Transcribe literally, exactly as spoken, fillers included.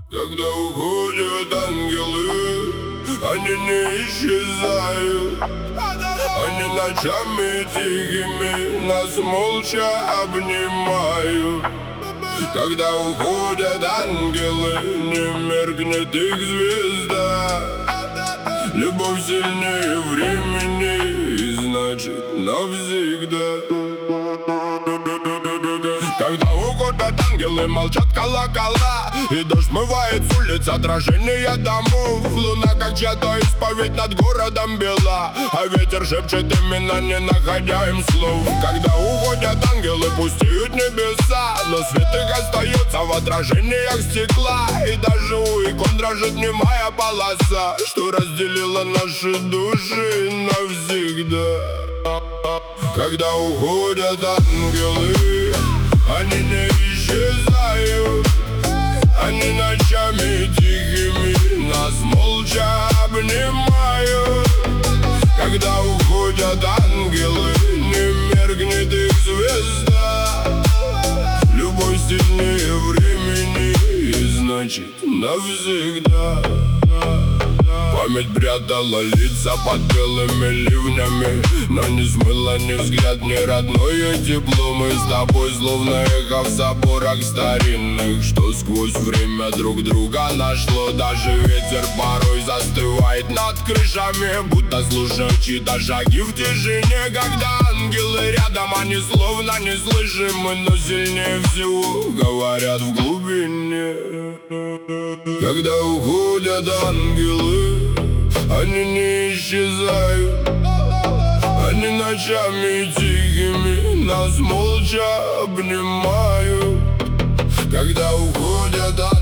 Когда уходят ангелы, они не исчезают. Они ночами тихими нас молча обнимают. Когда уходят ангелы, не меркнет их звезда. Любовь сильнее времени, и значит навсегда. Когда уходят ангелы, молчат колокола, и дождь смывает с улиц отражение домов. Луна, как чья-то исповедь, над городом бела, а ветер шепчет имена, не находя им слов. Когда уходят ангелы, пустеют небеса, но свет их остается в отражениях стекла. И даже у икон дрожит немая полоса, что разделила наши души навсегда. Когда уходят ангелы, они не исчезают. Они ночами тихими нас молча обнимают. Когда уходят ангелы, не меркнет их звезда. Любовь сильнее времени, и значит навсегда. Память прятала лица под белыми ливнями, но не смыла ни взгляд, ни родное тепло. Мы с тобой словно эхо в соборах старинных, что сквозь время друг друга нашло. Даже ветер порой застывает над крышами, будто слушают чьи-то шаги в тишине. Когда ангелы рядом, они словно неслышимы, но сильнее всего говорят в глубине. Когда уходят ангелы, они не исчезают. Они ночами тихими нас молча обнимают. Когда уходят